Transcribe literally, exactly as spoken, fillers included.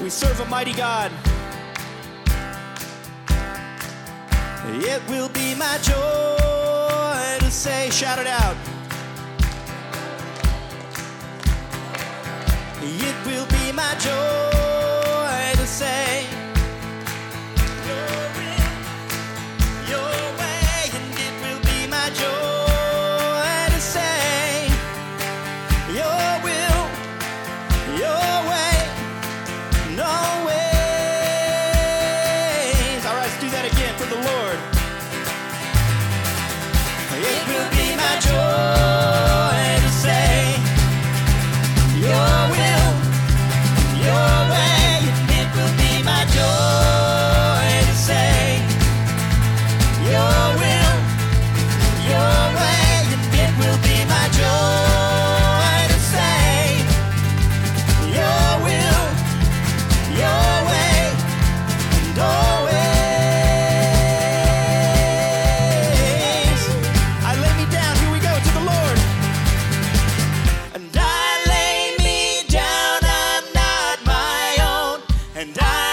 We serve a mighty God. It will be my joy to say, shout it out. It will be my joy to say, your will, your way, and it will be my joy to say, your will, your way, no ways. All right, let's do that again for the Lord. It will be my joy to say, your will, your way, it will be my joy to say, your will, your way, it will be my joy to say, your will, your way, and always. I lay me down, here we go, to the Lord. And I lay me down, I'm not my own, and I